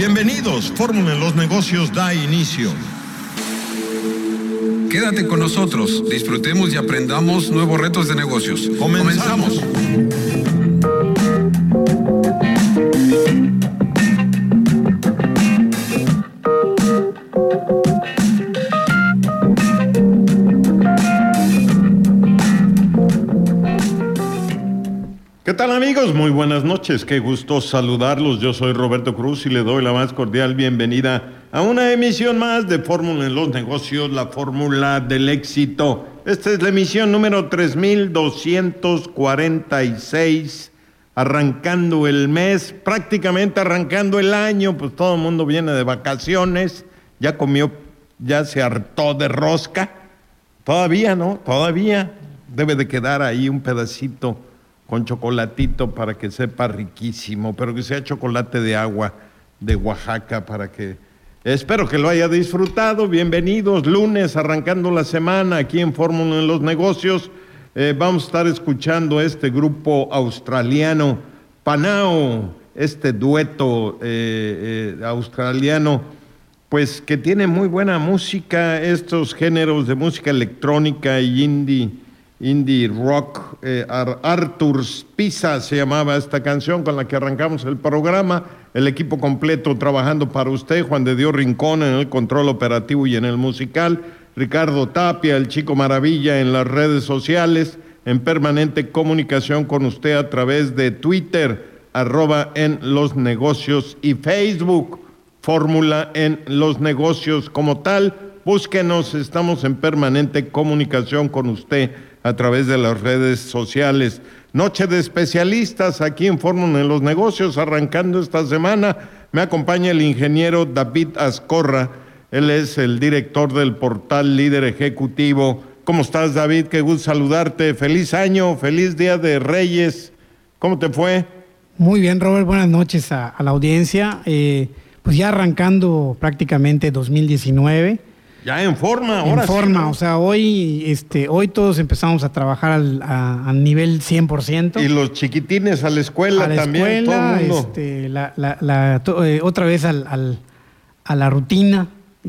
Bienvenidos, Fórmula en los Negocios da inicio. Quédate con nosotros, disfrutemos y aprendamos nuevos retos de negocios. Comenzamos. ¿Qué tal, amigos? Muy buenas noches, qué gusto saludarlos. Yo soy Roberto Cruz y le doy la más cordial bienvenida a una emisión más de Fórmula en los Negocios, la fórmula del éxito. Esta es la emisión número 3246, arrancando el mes, prácticamente arrancando el año, pues todo el mundo viene de vacaciones, ya comió, ya se hartó de rosca. Todavía, ¿no? Todavía debe de quedar ahí un pedacito con chocolatito para que sepa riquísimo, pero que sea chocolate de agua de Oaxaca para que... Espero que lo haya disfrutado. Bienvenidos, lunes, arrancando la semana aquí en Fórmula en los Negocios. Vamos a estar escuchando este grupo australiano, Panao, este dueto australiano, pues que tiene muy buena música, estos géneros de música electrónica y indie rock. Arthur's Pizza se llamaba esta canción con la que arrancamos el programa. El equipo completo trabajando para usted: Juan de Dios Rincón en el control operativo y en el musical, Ricardo Tapia, el Chico Maravilla, en las redes sociales, en permanente comunicación con usted a través de Twitter, @enlosnegocios, y Facebook, Fórmula en los Negocios como tal. Búsquenos, estamos en permanente comunicación con usted a través de las redes sociales. Noche de especialistas aquí en Fórmula en los Negocios, arrancando esta semana. Me acompaña el ingeniero David Azcorra. Él es el director del portal Líder Ejecutivo. ¿Cómo estás, David? Qué gusto saludarte. Feliz año, feliz Día de Reyes. ¿Cómo te fue? Muy bien, Robert. Buenas noches a la audiencia. Pues ya arrancando prácticamente 2019. Ya en forma, ahora en forma, sí, ¿no? O sea, hoy todos empezamos a trabajar al nivel 100%. Y los chiquitines a la escuela también, todo el mundo. Otra vez a la rutina,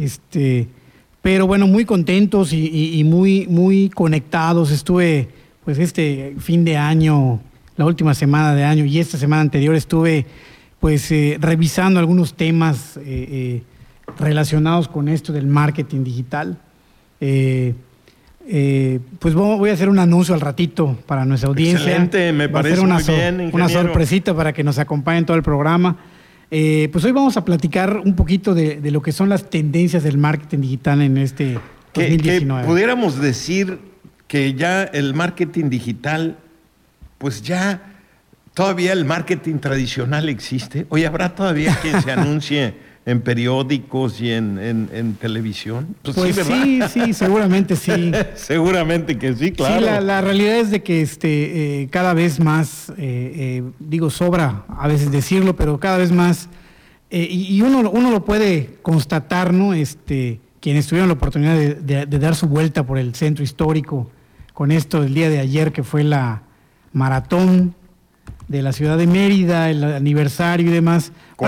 pero bueno, muy contentos y muy conectados. Estuve, pues este fin de año, la última semana de año y esta semana anterior estuve, pues revisando algunos temas relacionados con esto del marketing digital. Pues voy a hacer un anuncio al ratito para nuestra audiencia. Excelente, me parece muy bien, ingeniero. Una sorpresita para que nos acompañen todo el programa. Pues hoy vamos a platicar un poquito de lo que son las tendencias del marketing digital en este 2019. Que pudiéramos decir que ya el marketing digital, pues ya todavía el marketing tradicional existe. Oye, ¿habrá todavía quien se anuncie en periódicos y en televisión? Pues sí, ¿verdad? Sí, seguramente sí. Seguramente que sí, claro. Sí, la realidad es de que cada vez más, sobra a veces decirlo, pero cada vez más, y uno lo puede constatar, ¿no? Quienes tuvieron la oportunidad de dar su vuelta por el centro histórico con esto del día de ayer, que fue la maratón de la ciudad de Mérida, el aniversario y demás.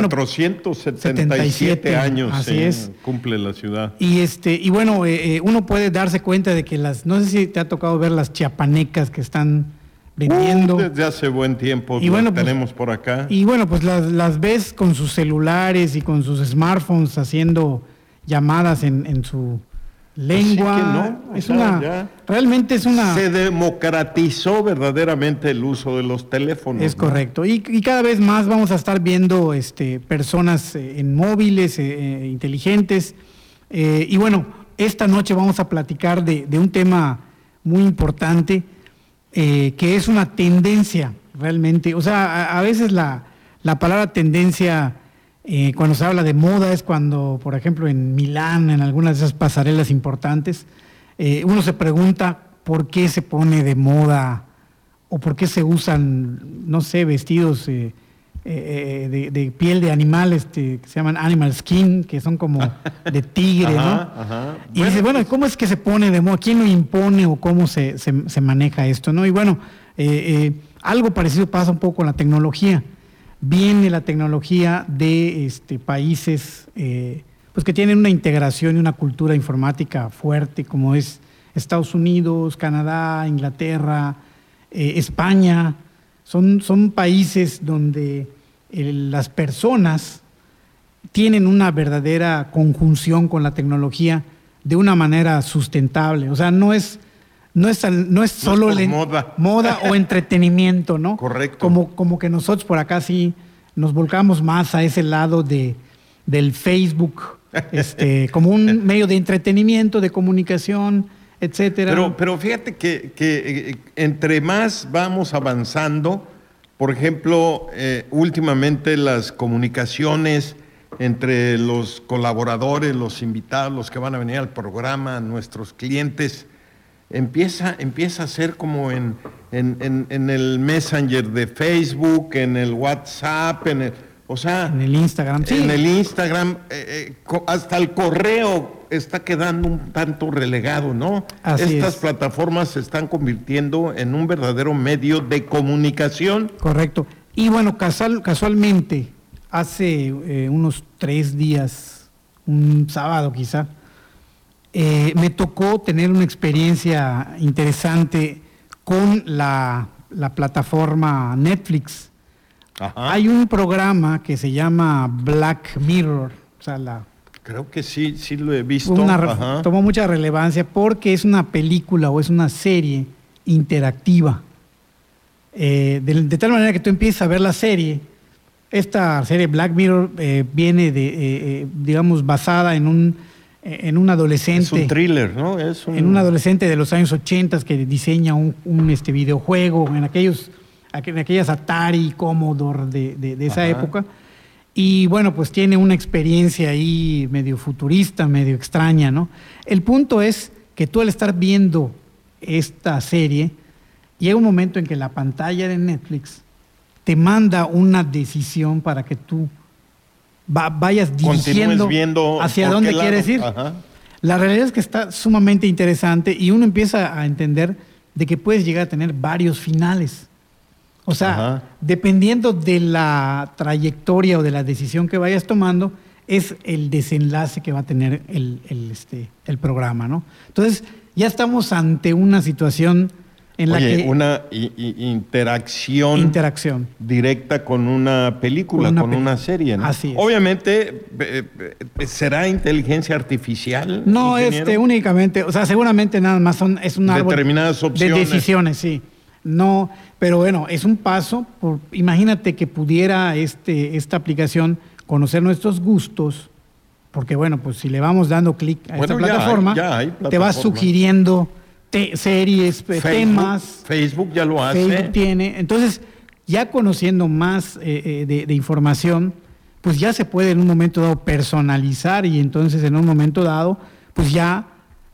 477 años así es. Cumple la ciudad. Y bueno, uno puede darse cuenta de que no sé si te ha tocado ver las chiapanecas que están vendiendo. Desde hace buen tiempo y bueno, tenemos por acá. Y bueno, pues las ves con sus celulares y con sus smartphones haciendo llamadas en su lengua. Realmente es una... Se democratizó verdaderamente el uso de los teléfonos. Es correcto. Y cada vez más vamos a estar viendo personas en móviles inteligentes. Y bueno, esta noche vamos a platicar de un tema muy importante, que es una tendencia realmente. O sea, a veces la palabra tendencia... cuando se habla de moda es cuando, por ejemplo, en Milán, en algunas de esas pasarelas importantes, uno se pregunta por qué se pone de moda o por qué se usan, no sé, vestidos de piel de animales que se llaman animal skin, que son como de tigre, ¿no? Ajá. Y dice, bueno, ¿cómo es que se pone de moda? ¿Quién lo impone o cómo se maneja esto, no? Y bueno, algo parecido pasa un poco con la tecnología. viene la tecnología de países pues que tienen una integración y una cultura informática fuerte, como es Estados Unidos, Canadá, Inglaterra, España. Son países donde las personas tienen una verdadera conjunción con la tecnología de una manera sustentable. O sea, no es solo moda o entretenimiento, ¿no? Correcto. Como que nosotros por acá sí nos volcamos más a ese lado del Facebook, como un medio de entretenimiento, de comunicación, etcétera. Pero fíjate que entre más vamos avanzando, por ejemplo, últimamente las comunicaciones entre los colaboradores, los invitados, los que van a venir al programa, nuestros clientes, empieza a ser como en el Messenger de Facebook, en el WhatsApp, en el Instagram. Sí. En el Instagram, hasta el correo está quedando un tanto relegado, ¿no? Estas plataformas se están convirtiendo en un verdadero medio de comunicación. Correcto. Y bueno, casualmente, hace unos 3 días, un sábado quizá, me tocó tener una experiencia interesante con la plataforma Netflix. Ajá. Hay un programa que se llama Black Mirror. O sea, creo que sí lo he visto. Tomó mucha relevancia porque es una película o es una serie interactiva. De tal manera que tú empiezas a ver la serie. Esta serie Black Mirror viene digamos, basada en un adolescente. Es un thriller, ¿no? En un adolescente de los años 80 que diseña un videojuego en aquellas Atari, Commodore de esa época. Y bueno, pues tiene una experiencia ahí medio futurista, medio extraña, ¿no? El punto es que tú al estar viendo esta serie, llega un momento en que la pantalla de Netflix te manda una decisión para que tú vayas dirigiendo hacia dónde quieres ir. Ajá. La realidad es que está sumamente interesante y uno empieza a entender de que puedes llegar a tener varios finales. O sea, dependiendo de la trayectoria o de la decisión que vayas tomando, es el desenlace que va a tener el programa, ¿no? Entonces, ya estamos ante una situación en la que... una interacción directa con una película, con una serie, ¿no? Así es. Obviamente, ¿será inteligencia artificial? No, únicamente, o sea, seguramente nada más es un árbol determinadas opciones de decisiones, sí. No, pero bueno, es un paso. Imagínate que pudiera esta aplicación conocer nuestros gustos, porque bueno, pues si le vamos dando clic a esta plataforma, te va sugiriendo series, temas. Facebook ya lo hace. Facebook tiene. Entonces, ya conociendo más de información, pues ya se puede en un momento dado personalizar y entonces en un momento dado, pues ya,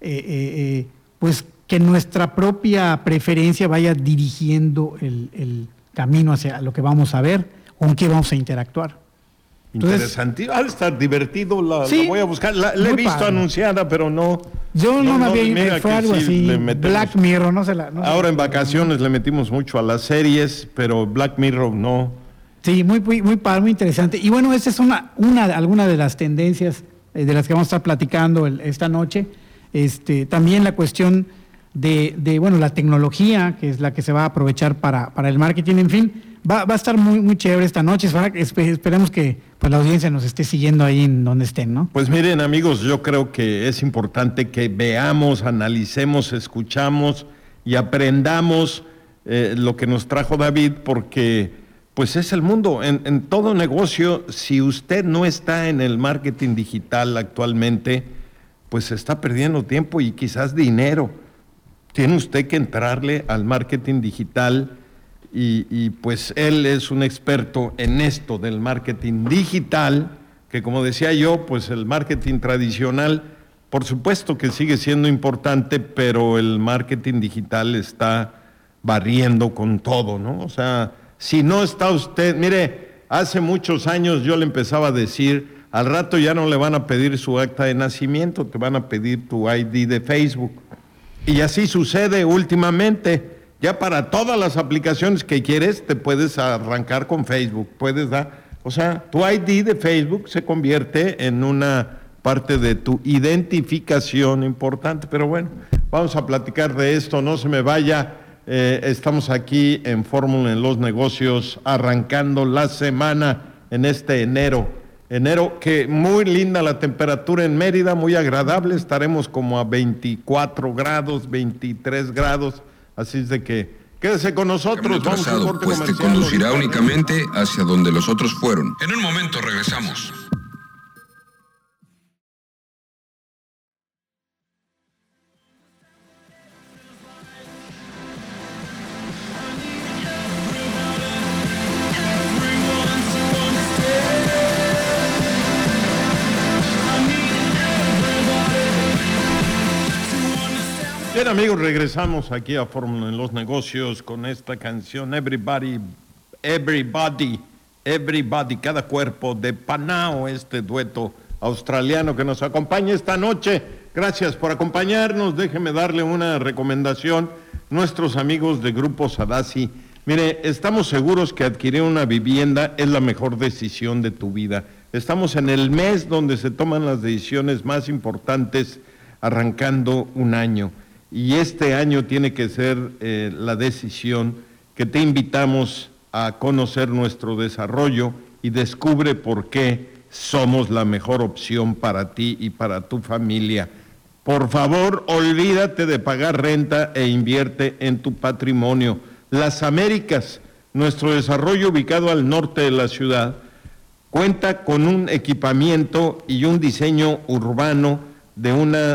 pues que nuestra propia preferencia vaya dirigiendo el camino hacia lo que vamos a ver, con qué vamos a interactuar. Interesante. Ha de estar divertido, la voy a buscar. La he visto anunciada, pero no. Yo no me había, fue algo así. Black Mirror, no se la. Ahora en vacaciones le metimos mucho a las series, pero Black Mirror no. Sí, muy padre, muy interesante. Y bueno, esa es alguna de las tendencias de las que vamos a estar platicando esta noche. También la cuestión de la tecnología, que es la que se va a aprovechar para el marketing, en fin, va a estar muy, muy chévere esta noche. Esperemos que pues la audiencia nos esté siguiendo ahí en donde estén, ¿no? Pues miren, amigos, yo creo que es importante que veamos, analicemos, escuchamos y aprendamos lo que nos trajo David, porque pues es el mundo. En todo negocio, si usted no está en el marketing digital actualmente, pues está perdiendo tiempo y quizás dinero. Tiene usted que entrarle al marketing digital y pues él es un experto en esto del marketing digital, que como decía yo, pues el marketing tradicional, por supuesto que sigue siendo importante, pero el marketing digital está barriendo con todo, ¿no? O sea, si no está usted, mire, hace muchos años yo le empezaba a decir, al rato ya no le van a pedir su acta de nacimiento, te van a pedir tu ID de Facebook. Y así sucede últimamente. Ya para todas las aplicaciones que quieres, te puedes arrancar con Facebook. O sea, tu ID de Facebook se convierte en una parte de tu identificación importante. Pero bueno, vamos a platicar de esto, no se me vaya. Estamos aquí en Fórmula en los Negocios, arrancando la semana en este enero, que muy linda la temperatura en Mérida, muy agradable, estaremos como a 24 grados, 23 grados, así es de que quédese con nosotros. Vamos a un corte comercial. Te conducirá únicamente hacia donde los otros fueron. En un momento regresamos. Bien, amigos, regresamos aquí a Fórmula en los Negocios con esta canción Everybody, cada cuerpo de Panao, este dueto australiano que nos acompaña esta noche. Gracias por acompañarnos. Déjeme darle una recomendación. Nuestros amigos de Grupo Sadasi, mire, estamos seguros que adquirir una vivienda es la mejor decisión de tu vida. Estamos en el mes donde se toman las decisiones más importantes arrancando un año. Y este año tiene que ser la decisión que te invitamos a conocer nuestro desarrollo y descubre por qué somos la mejor opción para ti y para tu familia. Por favor, olvídate de pagar renta e invierte en tu patrimonio. Las Américas, nuestro desarrollo ubicado al norte de la ciudad, cuenta con un equipamiento y un diseño urbano de una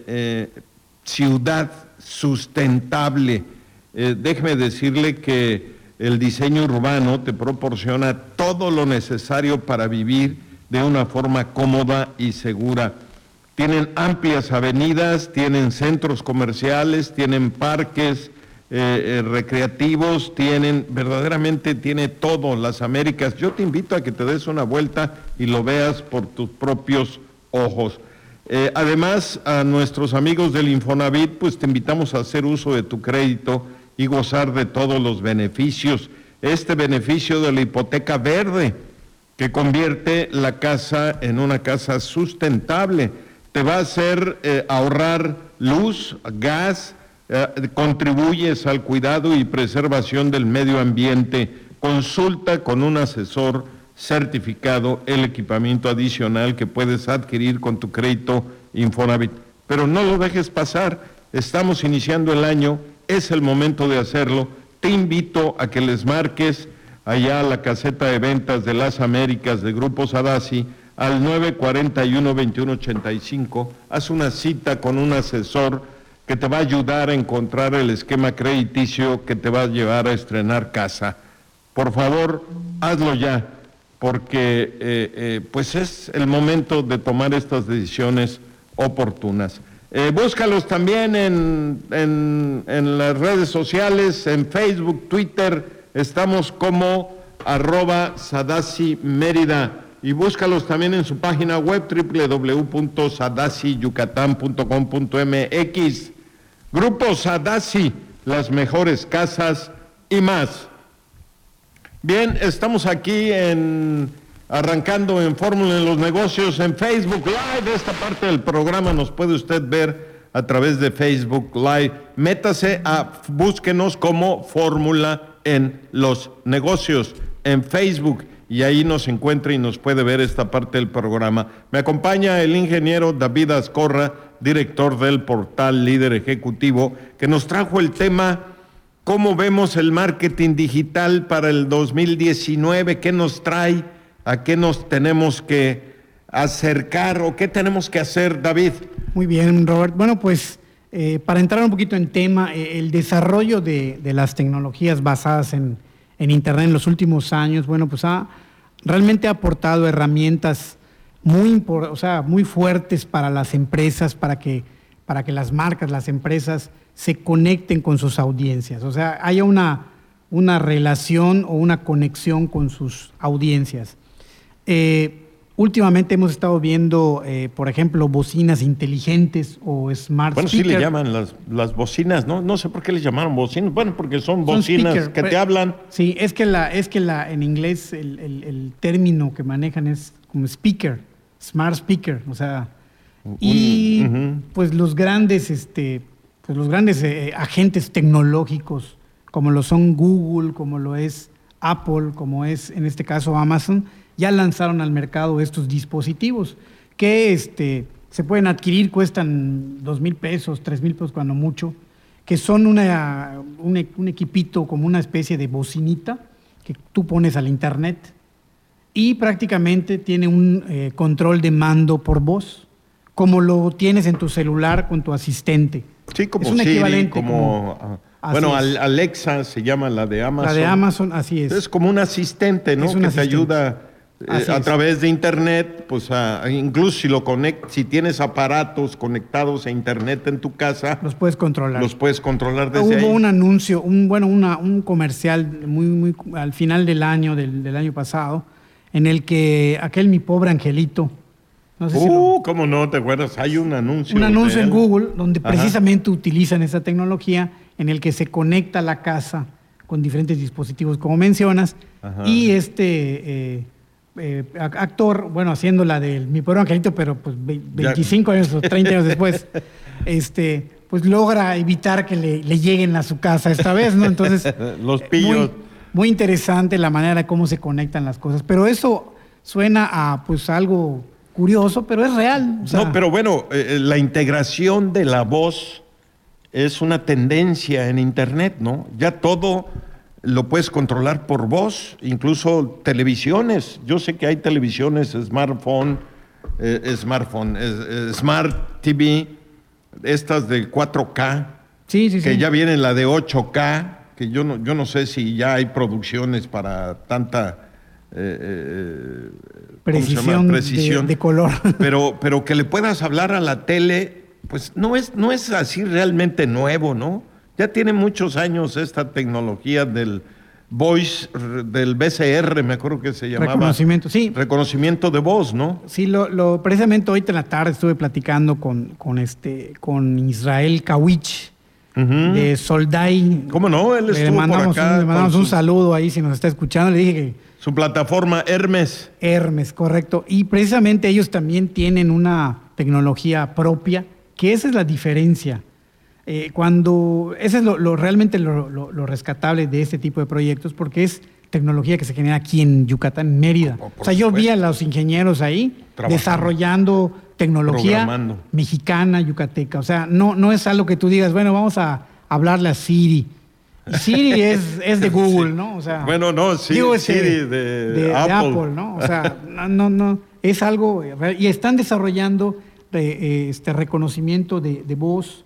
ciudad sustentable. Déjeme decirle que el diseño urbano te proporciona todo lo necesario para vivir de una forma cómoda y segura. Tienen amplias avenidas, tienen centros comerciales, tienen parques recreativos, verdaderamente tiene todo Las Américas. Yo te invito a que te des una vuelta y lo veas por tus propios ojos. Además, a nuestros amigos del Infonavit, pues te invitamos a hacer uso de tu crédito y gozar de todos los beneficios. Este beneficio de la hipoteca verde, que convierte la casa en una casa sustentable, te va a hacer ahorrar luz, gas, contribuyes al cuidado y preservación del medio ambiente. Consulta con un asesor certificado el equipamiento adicional que puedes adquirir con tu crédito Infonavit. Pero no lo dejes pasar, estamos iniciando el año, es el momento de hacerlo. Te invito a que les marques allá a la caseta de ventas de Las Américas de Grupo Sadasi al 941-2185, haz una cita con un asesor que te va a ayudar a encontrar el esquema crediticio que te va a llevar a estrenar casa. Por favor, hazlo ya, porque pues es el momento de tomar estas decisiones oportunas. Búscalos también en las redes sociales, en Facebook, Twitter, estamos como @SadasiMérida, y búscalos también en su página web www.sadasiyucatán.com.mx. Grupo Sadasi, las mejores casas y más. Bien, estamos aquí arrancando en Fórmula en los Negocios en Facebook Live. Esta parte del programa nos puede usted ver a través de Facebook Live. Métase búsquenos como Fórmula en los Negocios en Facebook y ahí nos encuentra y nos puede ver esta parte del programa. Me acompaña el ingeniero David Azcorra, director del portal Líder Ejecutivo, que nos trajo el tema ¿cómo vemos el marketing digital para el 2019? ¿Qué nos trae? ¿A qué nos tenemos que acercar o qué tenemos que hacer, David? Muy bien, Robert. Bueno, pues para entrar un poquito en tema, el desarrollo de las tecnologías basadas en Internet en los últimos años, bueno, pues realmente ha aportado herramientas muy fuertes para las empresas, para que las marcas, las empresas se conecten con sus audiencias, o sea, haya una relación o una conexión con sus audiencias. Últimamente hemos estado viendo, por ejemplo, bocinas inteligentes o smart Bueno, speaker. sí le llaman las bocinas, ¿no? No sé por qué les llamaron bocinas. Bueno, porque son bocinas speaker, que te hablan. Sí, es que en inglés el término que manejan es como speaker, smart speaker, o sea, pues los grandes, agentes tecnológicos, como lo son Google, como lo es Apple, como es en este caso Amazon, ya lanzaron al mercado estos dispositivos que se pueden adquirir, cuestan $2,000, $3,000 cuando mucho, que son un equipito como una especie de bocinita que tú pones al internet y prácticamente tiene un control de mando por voz, como lo tienes en tu celular con tu asistente. Sí, como es un Siri, equivalente, bueno, Alexa se llama la de Amazon. La de Amazon, así es. Es como un asistente, ¿no? Que te ayuda a través de internet, pues incluso si tienes aparatos conectados a internet en tu casa, los puedes controlar. Los puedes controlar desde ahí. Hubo un anuncio, un comercial muy al final del año pasado, en el que Mi Pobre Angelito. No sé ¿cómo no te acuerdas? Hay un anuncio. Un anuncio en Google donde precisamente utilizan esa tecnología en el que se conecta la casa con diferentes dispositivos, como mencionas, y actor, bueno, haciendo la de Mi Pobre Angelito, pero pues 25 años o 30 años después, pues logra evitar que le lleguen a su casa esta vez, ¿no? Entonces, los pillos. Muy interesante la manera de cómo se conectan las cosas, pero eso suena a pues algo curioso, pero es real. O sea, no, pero bueno, la integración de la voz es una tendencia en internet, ¿no? Ya todo lo puedes controlar por voz, incluso televisiones. Yo sé que hay televisiones, Smart TV, estas de 4K, que ya viene la de 8K, que yo no sé si ya hay producciones para tanta precisión de color. Pero que le puedas hablar a la tele, pues no es así realmente nuevo, ¿no? Ya tiene muchos años esta tecnología del voice, del VCR, me acuerdo que se llamaba. Reconocimiento, sí. Reconocimiento de voz, ¿no? Sí, precisamente ahorita en la tarde estuve platicando con Israel Kawich, de Solday. ¿Cómo no? Él estuvo por acá. Le mandamos un saludo ahí si nos está escuchando. Le dije que su plataforma Hermes. Hermes, correcto. Y precisamente ellos también tienen una tecnología propia, que esa es la diferencia. Ese es realmente lo rescatable de este tipo de proyectos, porque es tecnología que se genera aquí en Yucatán, en Mérida. O sea, yo vi a los ingenieros ahí desarrollando tecnología mexicana, yucateca. O sea, no es algo que tú digas, bueno, vamos a hablarle a Siri. Siri es de Google, ¿no? O sea, bueno, no, Siri de Apple, ¿no? O sea, no, es algo y están desarrollando reconocimiento de voz.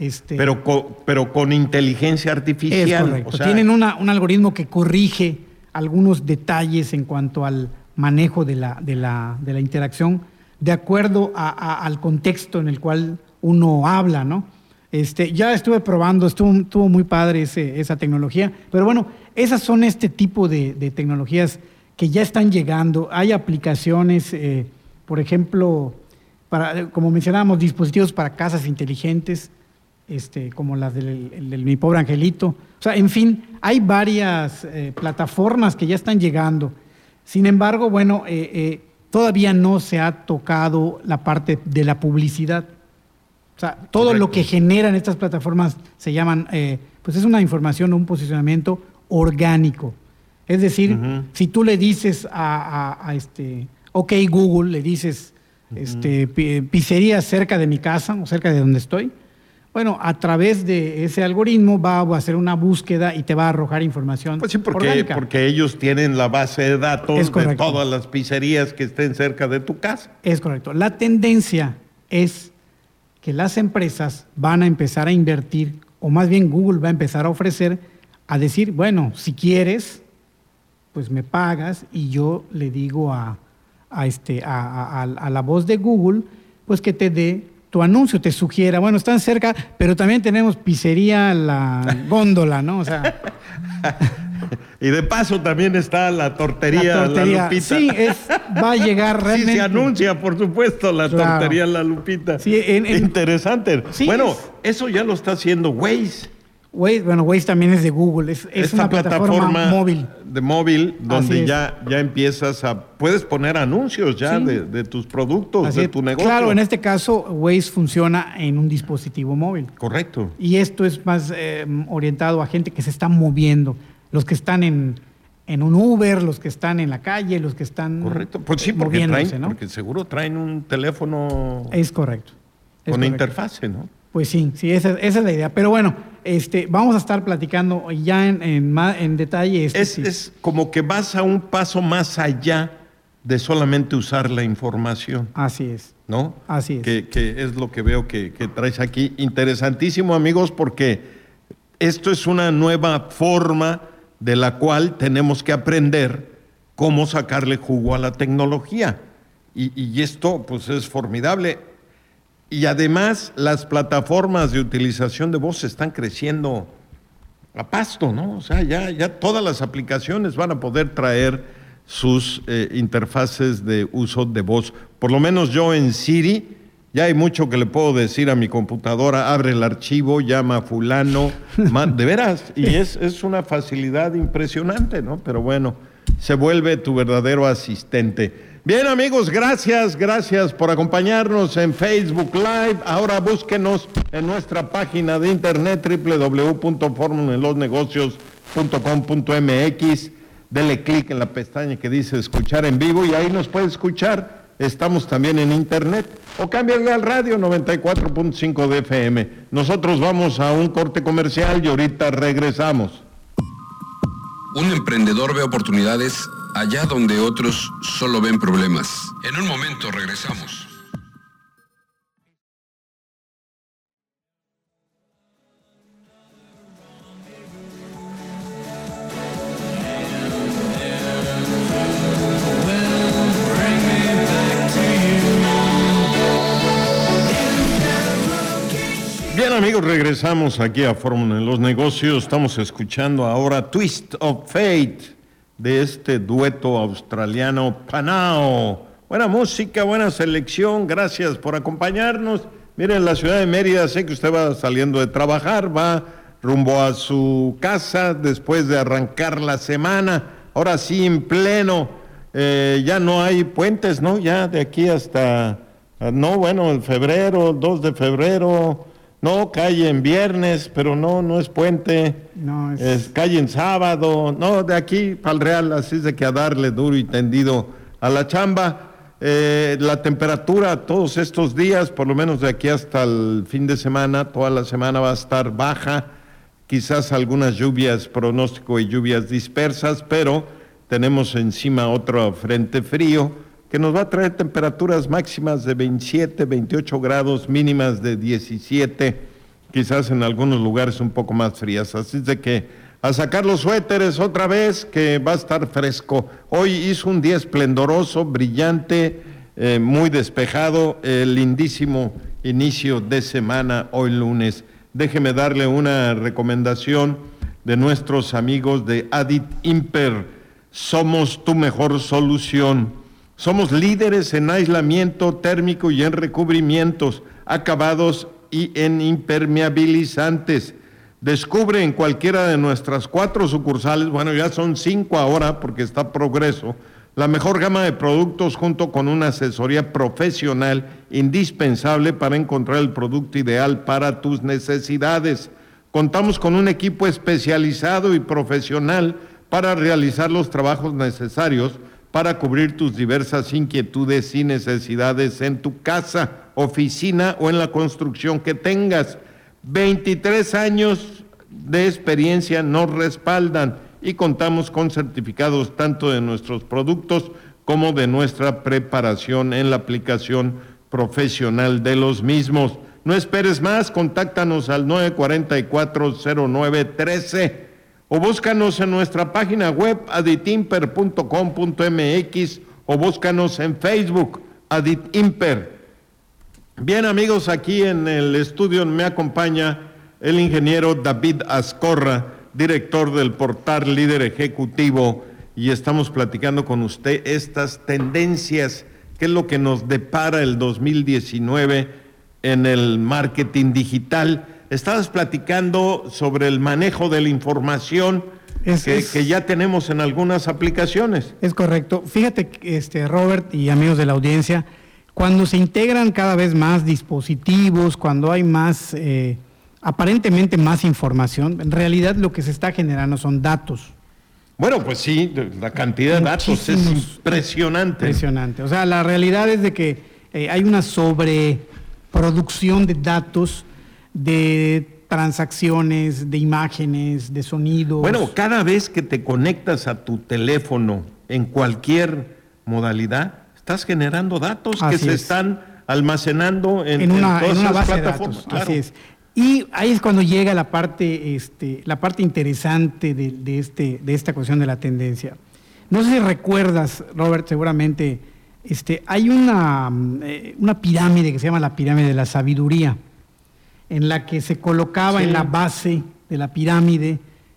Pero con inteligencia artificial. Es correcto. O sea, tienen un algoritmo que corrige algunos detalles en cuanto al manejo de la interacción de acuerdo al contexto en el cual uno habla, ¿no? Ya estuve probando, estuvo muy padre esa tecnología, pero bueno, esas son este tipo de tecnologías que ya están llegando. Hay aplicaciones, por ejemplo, como mencionábamos, dispositivos para casas inteligentes, como las del Mi Pobre Angelito. O sea, en fin, hay varias plataformas que ya están llegando. Sin embargo, bueno, todavía no se ha tocado la parte de la publicidad. O sea, todo lo que generan estas plataformas se llaman, pues es una información o un posicionamiento orgánico. Es decir, si tú le dices OK Google, le dices pizzería cerca de mi casa o cerca de donde estoy, bueno, a través de ese algoritmo va a hacer una búsqueda y te va a arrojar información. Pues sí, porque ellos tienen la base de datos de todas las pizzerías que estén cerca de tu casa. Es correcto. La tendencia es que las empresas van a empezar a invertir, o más bien Google va a empezar a ofrecer, a decir, bueno, si quieres, pues me pagas y yo le digo a la voz de Google, pues que te dé tu anuncio, te sugiera, bueno, están cerca, pero también tenemos pizzería La Góndola, ¿no? O sea, Y de paso también está la tortería La Lupita. Sí, va a llegar realmente. Sí, se anuncia, por supuesto, la tortería La Lupita. Sí, interesante. Sí, bueno, eso ya lo está haciendo Waze. Waze también es de Google, es una plataforma móvil. De móvil, donde ya empiezas puedes poner anuncios ya de tus productos, de tu negocio. Claro, en este caso Waze funciona en un dispositivo móvil. Correcto. Y esto es más orientado a gente que se está moviendo, los que están en un Uber, los que están en la calle, los que están correcto, pues sí, porque traen, ¿no? Porque seguro traen un teléfono. Es correcto. Con interfase, ¿no? Pues sí, esa es la idea. Pero bueno, vamos a estar platicando ya en detalle. Es como que vas a un paso más allá de solamente usar la información. Así es. ¿No? Así es. Que es lo que veo que traes aquí. Interesantísimo, amigos, porque esto es una nueva forma de la cual tenemos que aprender cómo sacarle jugo a la tecnología. Y esto, pues, es formidable. Y además las plataformas de utilización de voz están creciendo a pasto, ¿no? O sea, ya todas las aplicaciones van a poder traer sus interfaces de uso de voz. Por lo menos yo en Siri ya hay mucho que le puedo decir a mi computadora, abre el archivo, llama a fulano, de veras, y es una facilidad impresionante, ¿no? Pero bueno, se vuelve tu verdadero asistente. Bien, amigos, gracias por acompañarnos en Facebook Live. Ahora búsquenos en nuestra página de internet www.formulaenlosnegocios.com.mx. Dele clic en la pestaña que dice escuchar en vivo y ahí nos puede escuchar. Estamos también en internet o cámbiale al radio 94.5 de FM. Nosotros vamos a un corte comercial y ahorita regresamos. Un emprendedor ve oportunidades allá donde otros solo ven problemas. En un momento regresamos. Bien, amigos, regresamos aquí a Fórmula en los Negocios. Estamos escuchando ahora Twist of Fate de este dueto australiano Panao. Buena música, buena selección, gracias por acompañarnos. Miren, la ciudad de Mérida, sé que usted va saliendo de trabajar, va rumbo a su casa después de arrancar la semana. Ahora sí, en pleno, ya no hay puentes, ¿no? Ya de aquí hasta, el febrero, 2 de febrero... No, calle en viernes, pero no es puente, no es calle en sábado, no, de aquí para el Real, así es de que a darle duro y tendido a la chamba. La temperatura todos estos días, por lo menos de aquí hasta el fin de semana, toda la semana va a estar baja, quizás algunas lluvias, pronóstico y lluvias dispersas, pero tenemos encima otro frente frío, que nos va a traer temperaturas máximas de 27, 28 grados, mínimas de 17, quizás en algunos lugares un poco más frías. Así es de que a sacar los suéteres otra vez, que va a estar fresco. Hoy hizo un día esplendoroso, brillante, muy despejado, lindísimo inicio de semana hoy lunes. Déjeme darle una recomendación de nuestros amigos de Adit Imper. Somos tu mejor solución. Somos líderes en aislamiento térmico y en recubrimientos, acabados y en impermeabilizantes. Descubre en cualquiera de nuestras 4 sucursales, bueno, ya son 5 ahora porque está Progreso, la mejor gama de productos junto con una asesoría profesional indispensable para encontrar el producto ideal para tus necesidades. Contamos con un equipo especializado y profesional para realizar los trabajos necesarios para cubrir tus diversas inquietudes y necesidades en tu casa, oficina o en la construcción que tengas. 23 años de experiencia nos respaldan y contamos con certificados tanto de nuestros productos como de nuestra preparación en la aplicación profesional de los mismos. No esperes más, contáctanos al 944-0913 o búscanos en nuestra página web aditimper.com.mx o búscanos en Facebook, Aditimper. Bien, amigos, aquí en el estudio me acompaña el ingeniero David Azcorra, director del portal Líder Ejecutivo, y estamos platicando con usted estas tendencias, qué es lo que nos depara el 2019 en el marketing digital. Estabas platicando sobre el manejo de la información que ya tenemos en algunas aplicaciones. Es correcto. Fíjate, Robert y amigos de la audiencia, cuando se integran cada vez más dispositivos, cuando hay más, aparentemente más información, en realidad lo que se está generando son datos. Bueno, pues sí, la cantidad de datos es impresionante. Impresionante. O sea, la realidad es de que hay una sobreproducción de datos, de transacciones, de imágenes, de sonidos. Bueno, cada vez que te conectas a tu teléfono en cualquier modalidad, estás generando datos que se están almacenando en todas una base plataformas. De datos. Claro. Así es. Y ahí es cuando llega la parte interesante de esta cuestión de la tendencia. No sé si recuerdas, Robert, seguramente, hay una pirámide que se llama la pirámide de la sabiduría, en la que se colocaba en la base de la pirámide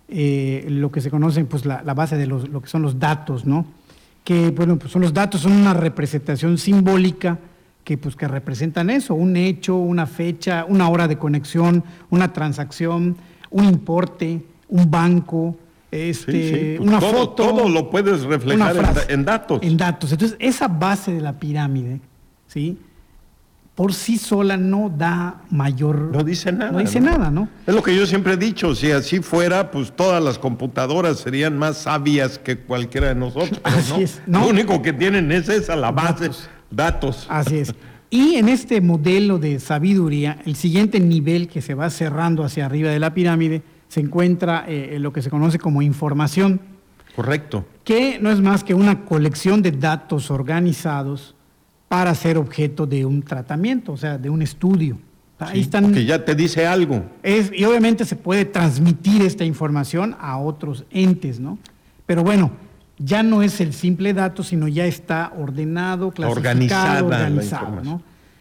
lo que se conoce, pues la base de lo que son los datos, ¿no? Que, bueno, pues los datos son una representación simbólica que representan eso, un hecho, una fecha, una hora de conexión, una transacción, un importe, un banco, Pues una foto. Todo lo puedes reflejar en datos. En datos. Entonces, esa base de la pirámide, ¿sí?, por sí sola no da mayor... No dice nada. No dice nada, ¿no? Es lo que yo siempre he dicho, si así fuera, pues todas las computadoras serían más sabias que cualquiera de nosotros, ¿no? Así es, ¿no? Lo único que tienen es esa, la base, datos. Así es. Y en este modelo de sabiduría, el siguiente nivel que se va cerrando hacia arriba de la pirámide, se encuentra lo que se conoce como información. Correcto. Que no es más que una colección de datos organizados para ser objeto de un tratamiento, o sea, de un estudio. Ahí están, que ya te dice algo. Y obviamente se puede transmitir esta información a otros entes, ¿no? Pero bueno, ya no es el simple dato, sino ya está ordenado, clasificado, organizado, ¿no?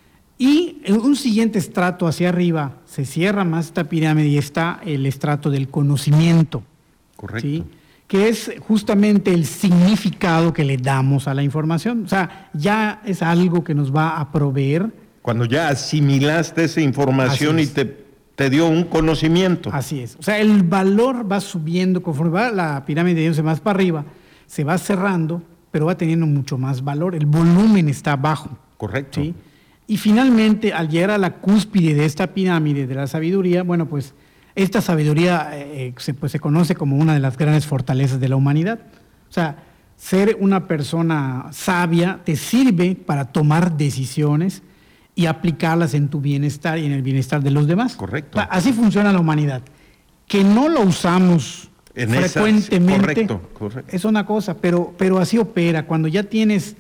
Y en un siguiente estrato hacia arriba se cierra más esta pirámide y está el estrato del conocimiento. Correcto. ¿Sí? Que es justamente el significado que le damos a la información. O sea, ya es algo que nos va a proveer. Cuando ya asimilaste esa información y te dio un conocimiento. Así es. O sea, el valor va subiendo conforme va la pirámide yéndose más para arriba, se va cerrando, pero va teniendo mucho más valor. El volumen está bajo. Correcto. ¿Sí? Y finalmente, al llegar a la cúspide de esta pirámide de la sabiduría, bueno, pues esta sabiduría se conoce como una de las grandes fortalezas de la humanidad. O sea, ser una persona sabia te sirve para tomar decisiones y aplicarlas en tu bienestar y en el bienestar de los demás. Correcto. O sea, así funciona la humanidad. Que no lo usamos frecuentemente, correcto. Es una cosa, pero así opera. Cuando ya tienes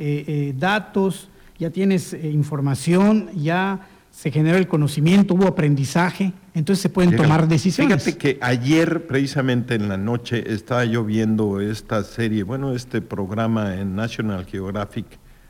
datos, ya tienes información, ya se generó el conocimiento, hubo aprendizaje, entonces se pueden tomar decisiones. Fíjate que ayer, precisamente en la noche, estaba yo viendo esta serie, este programa en National Geographic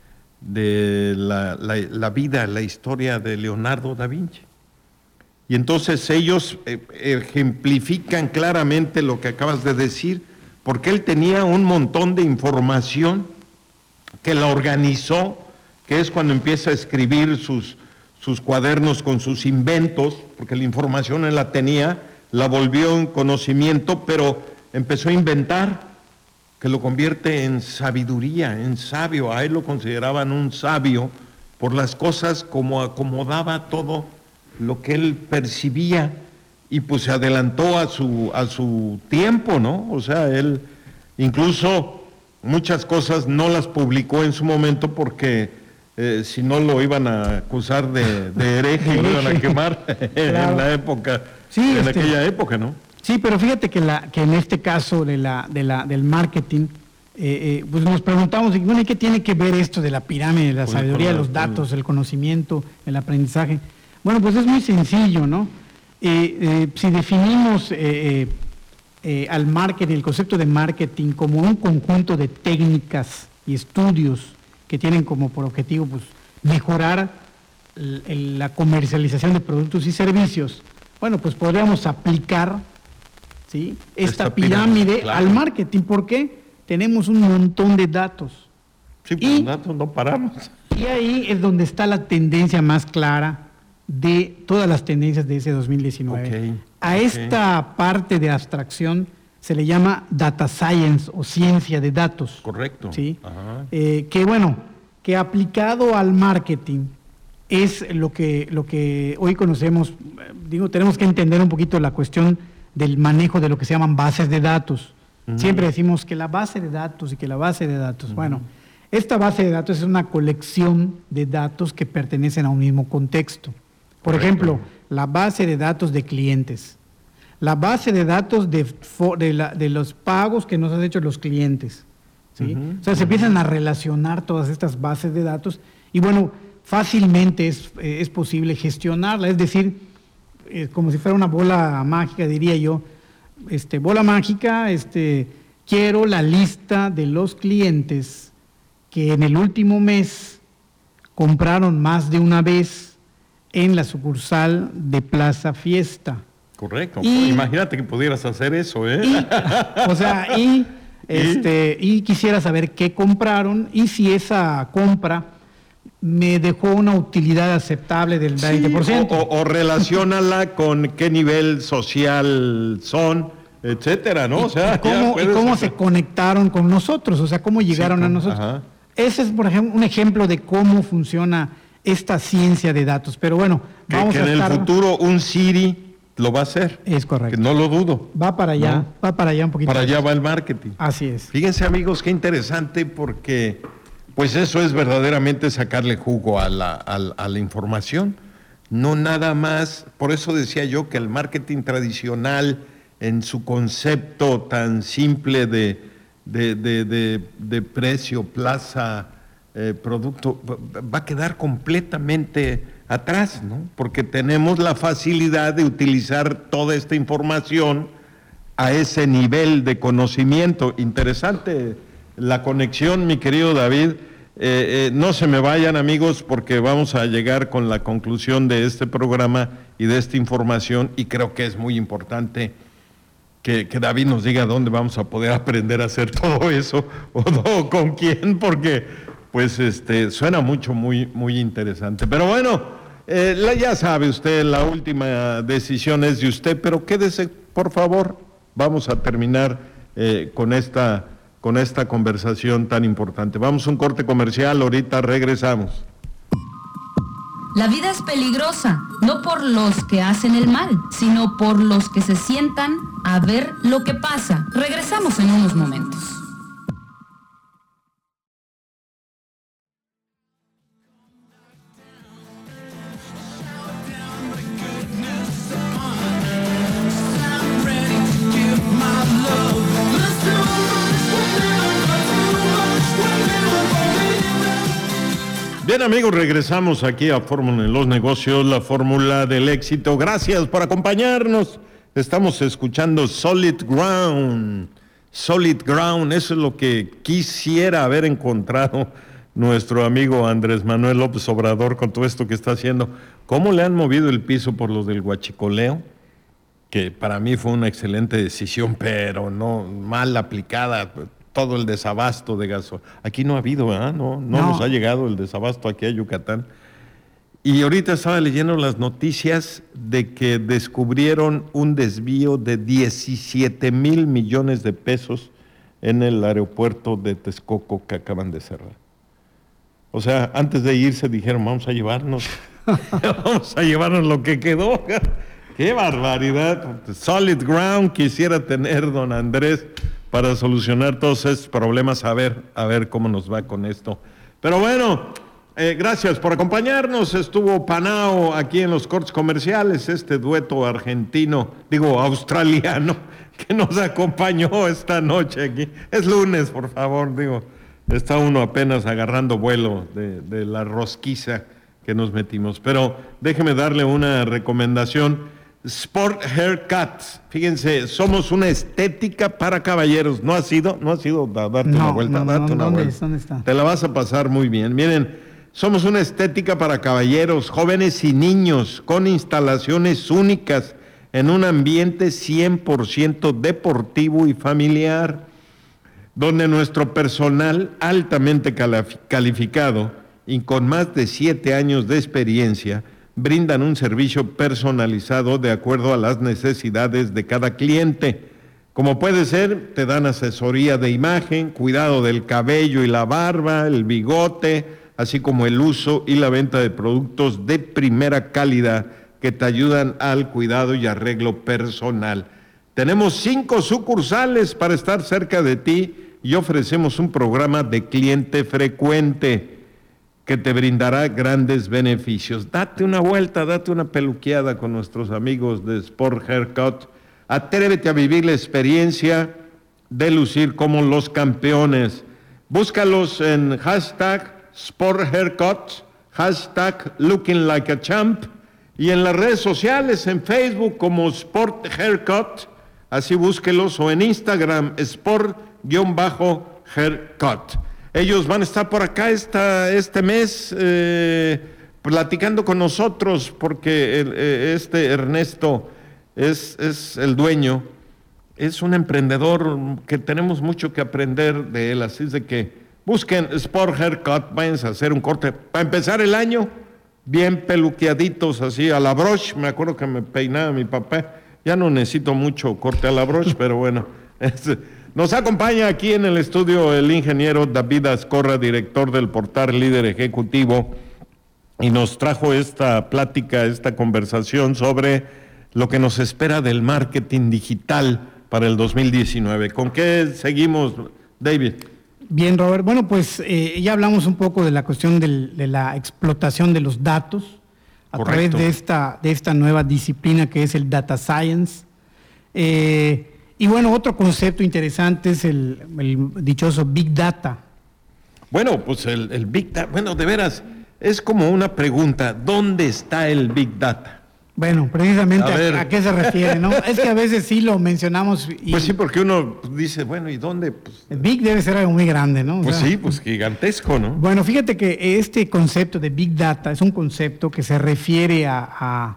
de la vida, la historia de Leonardo da Vinci. Y entonces ellos ejemplifican claramente lo que acabas de decir, porque él tenía un montón de información que la organizó, que es cuando empieza a escribir sus cuadernos con sus inventos, porque la información él la tenía, la volvió en conocimiento, pero empezó a inventar, que lo convierte en sabiduría, en sabio. A él lo consideraban un sabio por las cosas como acomodaba todo lo que él percibía, y pues se adelantó a su tiempo, ¿no? O sea, él incluso muchas cosas no las publicó en su momento porque si no lo iban a acusar de hereje y lo iban a quemar en la época, en aquella época, ¿no? Sí, pero fíjate que en este caso del marketing, pues nos preguntamos, bueno, ¿y qué tiene que ver esto de la pirámide, de la sabiduría, de los datos, el conocimiento, el aprendizaje? Bueno, pues es muy sencillo, ¿no? Si definimos al marketing, el concepto de marketing como un conjunto de técnicas y estudios que tienen como por objetivo pues, mejorar la comercialización de productos y servicios, bueno, pues podríamos aplicar ¿sí? Esta pirámide claro. al marketing. ¿Por qué? Tenemos un montón de datos. Sí, pues los datos no paramos. Y ahí es donde está la tendencia más clara de todas las tendencias de ese 2019. Okay, a esta parte de abstracción se le llama data science o ciencia de datos. Correcto. ¿Sí? Que aplicado al marketing es lo que hoy conocemos. Tenemos que entender un poquito la cuestión del manejo de lo que se llaman bases de datos. Siempre decimos que la base de datos y que la base de datos. Bueno, esta base de datos es una colección de datos que pertenecen a un mismo contexto. Por ejemplo, la base de datos de clientes, la base de datos de los pagos que nos han hecho los clientes, ¿sí? O sea, se empiezan a relacionar todas estas bases de datos y bueno, fácilmente es posible gestionarla, es decir, como si fuera una bola mágica, diría yo, bola mágica, quiero la lista de los clientes que en el último mes compraron más de una vez en la sucursal de Plaza Fiesta. Correcto. Imagínate que pudieras hacer eso, ¿eh? Y quisiera saber qué compraron y si esa compra me dejó una utilidad aceptable del 20%. O relaciónala con qué nivel social son, etcétera, ¿no? Cómo se conectaron con nosotros, o sea, cómo llegaron a nosotros. Ajá. Ese es, por ejemplo, un ejemplo de cómo funciona esta ciencia de datos. Pero bueno, vamos a ver. Que en el futuro un Siri lo va a hacer. Es correcto. Que no lo dudo. Va para allá, ¿no? Va para allá un poquito. Para allá va el marketing. Así es. Fíjense, amigos, qué interesante porque pues eso es verdaderamente sacarle jugo a la información. No nada más, por eso decía yo que el marketing tradicional en su concepto tan simple de precio, plaza, producto, va a quedar completamente atrás, ¿no? Porque tenemos la facilidad de utilizar toda esta información a ese nivel de conocimiento. Interesante la conexión, mi querido David. No se me vayan, amigos, porque vamos a llegar con la conclusión de este programa y de esta información, y creo que es muy importante que David nos diga dónde vamos a poder aprender a hacer todo eso, o con quién, porque pues suena muy interesante. Pero bueno, ya sabe usted, la última decisión es de usted, pero quédese, por favor. Vamos a terminar con esta conversación tan importante. Vamos a un corte comercial, ahorita regresamos. La vida es peligrosa, no por los que hacen el mal, sino por los que se sientan a ver lo que pasa. Regresamos en unos momentos. Bien, amigos, regresamos aquí a Fórmula en los Negocios, la fórmula del éxito. Gracias por acompañarnos. Estamos escuchando Solid Ground. Solid Ground, eso es lo que quisiera haber encontrado nuestro amigo Andrés Manuel López Obrador con todo esto que está haciendo. ¿Cómo le han movido el piso por los del huachicoleo? Que para mí fue una excelente decisión, pero no mal aplicada. Todo el desabasto de gasolina. Aquí no ha habido, ¿verdad? No nos ha llegado el desabasto aquí a Yucatán. Y ahorita estaba leyendo las noticias de que descubrieron un desvío de 17 mil millones de pesos en el aeropuerto de Texcoco que acaban de cerrar. O sea, antes de irse dijeron, vamos a llevarnos lo que quedó. ¡Qué barbaridad! Solid ground quisiera tener don Andrés para solucionar todos estos problemas, a ver cómo nos va con esto. Pero bueno, gracias por acompañarnos. Estuvo Panao aquí en los cortes comerciales, este dueto australiano, que nos acompañó esta noche aquí. Es lunes, por favor, está uno apenas agarrando vuelo de la rosquiza que nos metimos. Pero déjeme darle una recomendación. Sport Haircuts, fíjense, somos una estética para caballeros. ¿No ha sido darte una vuelta? ¿Dónde está? Te la vas a pasar muy bien. Miren, somos una estética para caballeros, jóvenes y niños, con instalaciones únicas en un ambiente 100% deportivo y familiar, donde nuestro personal altamente calificado y con más de 7 años de experiencia brindan un servicio personalizado de acuerdo a las necesidades de cada cliente. Como puede ser, te dan asesoría de imagen, cuidado del cabello y la barba, el bigote, así como el uso y la venta de productos de primera calidad que te ayudan al cuidado y arreglo personal. Tenemos 5 sucursales para estar cerca de ti y ofrecemos un programa de cliente frecuente que te brindará grandes beneficios. Date una vuelta, date una peluqueada con nuestros amigos de Sport Haircut. Atrévete a vivir la experiencia de lucir como los campeones. Búscalos en hashtag Sport Haircut, hashtag Looking Like a Champ, y en las redes sociales, en Facebook como Sport Haircut, así búsquelos, o en Instagram, Sport_Haircut. Ellos van a estar por acá este mes platicando con nosotros, porque Ernesto es el dueño, es un emprendedor que tenemos mucho que aprender de él, así es de que busquen Sport Haircut, váyanse a hacer un corte. Para empezar el año, bien peluqueaditos, así a la broche. Me acuerdo que me peinaba mi papá. Ya no necesito mucho corte a la broche, pero bueno. Nos acompaña aquí en el estudio el ingeniero David Azcorra, director del portal Líder Ejecutivo, y nos trajo esta plática, esta conversación sobre lo que nos espera del marketing digital para el 2019. ¿Con qué seguimos, David? Bien, Robert. Bueno, pues ya hablamos un poco de la cuestión de la explotación de los datos a Correcto. través de esta nueva disciplina que es el Data Science. Y bueno, otro concepto interesante es el dichoso Big Data. Bueno, pues el Big Data, bueno, de veras, es como una pregunta, ¿dónde está el Big Data? Bueno, precisamente A ver. a qué se refiere, ¿no? Es que a veces sí lo mencionamos. Pues sí, porque uno dice, bueno, ¿y dónde? Pues, El Big debe ser algo muy grande, ¿no? O pues sea, sí, pues gigantesco, ¿no? Bueno, fíjate que este concepto de Big Data es un concepto que se refiere a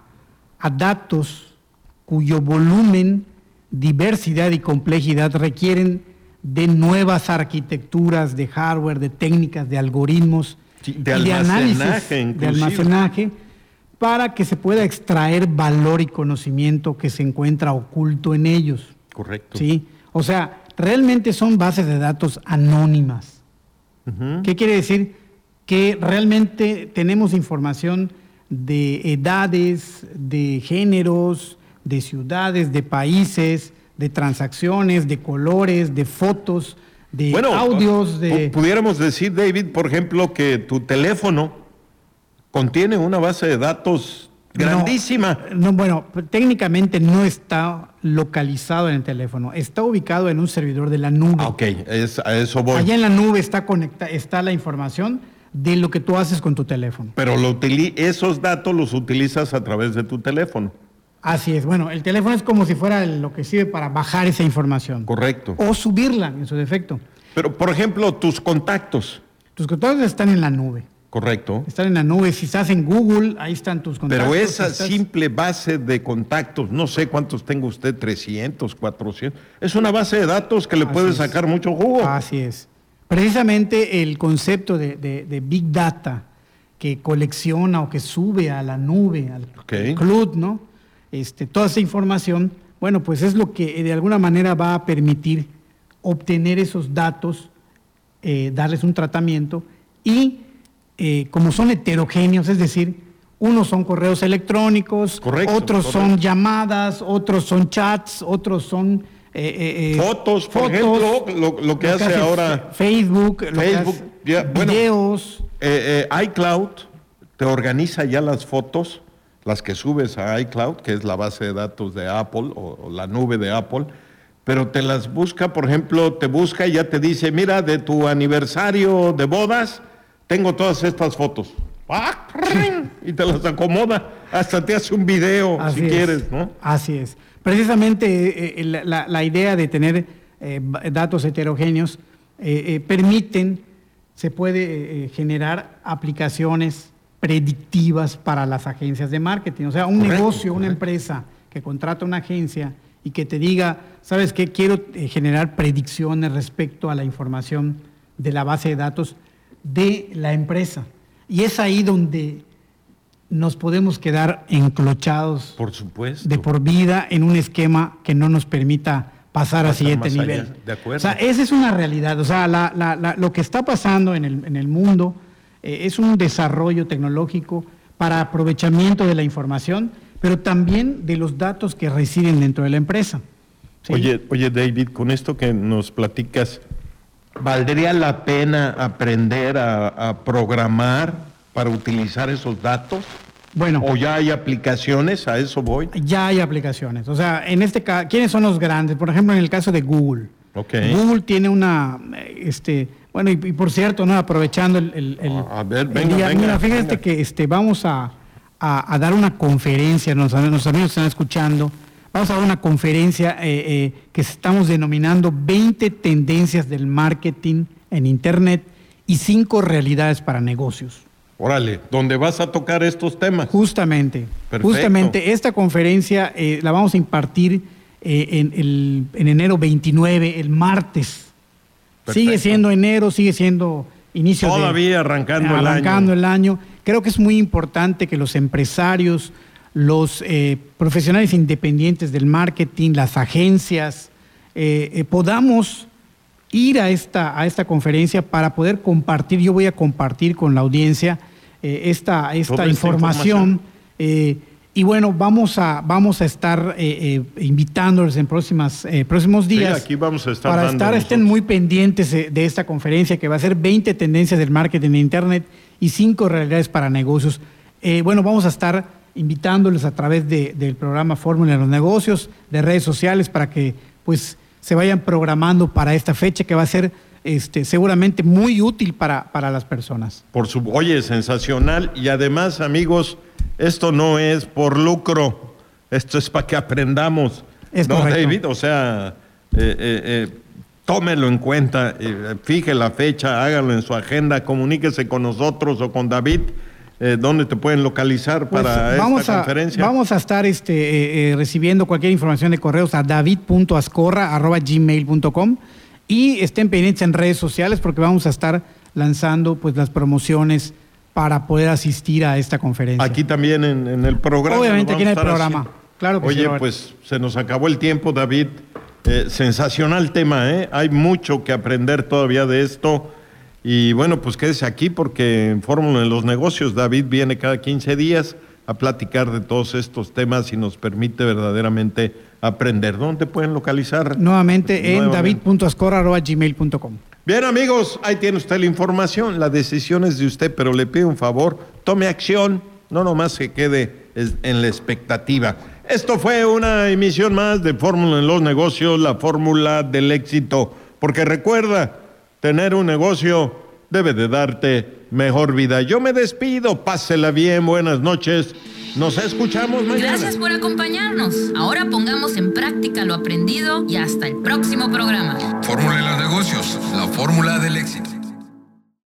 datos cuyo volumen, diversidad y complejidad requieren de nuevas arquitecturas de hardware, de técnicas, de algoritmos, Sí, de y almacenaje, análisis, de inclusive. almacenaje, para que se pueda extraer valor y conocimiento que se encuentra oculto en ellos. Correcto. ¿Sí? O sea, realmente son bases de datos anónimas. Ujú. ¿Qué quiere decir? Que realmente tenemos información de edades, de géneros, de ciudades, de países, de transacciones, de colores, de fotos, de audios, de... Pudiéramos decir, David, por ejemplo, que tu teléfono contiene una base de datos grandísima. No, bueno, técnicamente no está localizado en el teléfono, está ubicado en un servidor de la nube. Ah, ok, a eso voy. Allá en la nube está la información de lo que tú haces con tu teléfono. Pero esos datos los utilizas a través de tu teléfono. Así es, bueno, el teléfono es como si fuera lo que sirve para bajar esa información. Correcto. O subirla en su defecto. Pero, por ejemplo, tus contactos. Tus contactos están en la nube. Correcto. Están en la nube. Si estás en Google, ahí están tus contactos. Pero esa Si estás- simple base de contactos, no sé cuántos tenga usted, 300, 400, es una base de datos que le Así puede es. sacar mucho jugo. Así es. Precisamente el concepto de Big Data que colecciona o que sube a la nube, al cloud, ¿no? Toda esa información, bueno, pues es lo que de alguna manera va a permitir obtener esos datos, darles un tratamiento y como son heterogéneos, es decir, unos son correos electrónicos, Correcto, otros correcto. son llamadas, otros son chats, otros son Fotos, por ejemplo, lo que hace ahora Facebook, lo que Facebook, hace ya, bueno. videos. iCloud te organiza ya las fotos, las que subes a iCloud, que es la base de datos de Apple o la nube de Apple, pero te las busca, por ejemplo, te busca y ya te dice, mira, de tu aniversario de bodas, tengo todas estas fotos. Y te las acomoda, hasta te hace un video Así si es, quieres, ¿no? Así es. Precisamente la idea de tener datos heterogéneos se puede generar aplicaciones predictivas para las agencias de marketing. O sea, un Correcto, negocio, una correcto. empresa que contrata una agencia y que te diga, ¿sabes qué? Quiero generar predicciones respecto a la información de la base de datos de la empresa. Y es ahí donde nos podemos quedar enclochados, por supuesto, de por vida en un esquema que no nos permita pasar al siguiente nivel. De acuerdo. O sea, esa es una realidad. O sea, lo que está pasando en el mundo es un desarrollo tecnológico para aprovechamiento de la información, pero también de los datos que residen dentro de la empresa. ¿Sí? Oye, David, con esto que nos platicas, ¿valdría la pena aprender a programar para utilizar esos datos? Bueno, ¿O ya hay aplicaciones? ¿A eso voy? Ya hay aplicaciones. O sea, en este caso, ¿quiénes son los grandes? Por ejemplo, en el caso de Google. Okay. Google tiene una, bueno, y por cierto, no, aprovechando a ver, venga, el día, venga, mira, fíjate venga. que vamos a dar una conferencia, nuestros amigos están escuchando, vamos a dar una conferencia que estamos denominando 20 tendencias del marketing en Internet y 5 realidades para negocios. Órale, ¿dónde vas a tocar estos temas? Justamente. Perfecto. Justamente esta conferencia la vamos a impartir en enero 29, el martes. Perfecto. Sigue siendo enero, sigue siendo inicio Todavía arrancando el año. Creo que es muy importante que los empresarios, los profesionales independientes del marketing, las agencias, podamos ir a esta conferencia para poder compartir. Yo voy a compartir con la audiencia esta información. Y bueno, vamos a estar invitándoles en próximos días. Sí, aquí vamos a estar para estén muy pendientes de esta conferencia que va a ser 20 tendencias del marketing en Internet y 5 realidades para negocios. Bueno, vamos a estar invitándoles a través del programa Fórmula de los Negocios, de redes sociales, para que pues se vayan programando para esta fecha que va a ser seguramente muy útil para las personas. Oye, sensacional. Y además, amigos, esto no es por lucro, esto es para que aprendamos. Es ¿no, correcto. David? O sea, tómelo en cuenta, fije la fecha, hágalo en su agenda, comuníquese con nosotros o con David. ¿Dónde te pueden localizar para esta conferencia? Vamos a estar recibiendo cualquier información de correos a david.ascorra@gmail.com y estén pendientes en redes sociales porque vamos a estar lanzando pues las promociones para poder asistir a esta conferencia. Aquí también en el programa. Obviamente aquí en el programa. Haciendo. Claro que Oye, sí, Robert. pues se nos acabó el tiempo, David. Sensacional tema, ¿eh? Hay mucho que aprender todavía de esto. Y bueno, pues quédese aquí porque en Fórmula de los Negocios David viene cada 15 días a platicar de todos estos temas y nos permite verdaderamente aprender. ¿Dónde pueden localizar? Nuevamente en david.ascorra@gmail.com. Bien, amigos, ahí tiene usted la información. La decisión es de usted, pero le pido un favor, tome acción, no nomás se quede en la expectativa. Esto fue una emisión más de Fórmula en los Negocios, la fórmula del éxito. Porque recuerda, tener un negocio debe de darte mejor vida. Yo me despido, pásela bien, buenas noches. Nos escuchamos mañana. Gracias por acompañarnos. Ahora pongamos en práctica lo aprendido y hasta el próximo programa. Fórmula de los Negocios, la fórmula del éxito.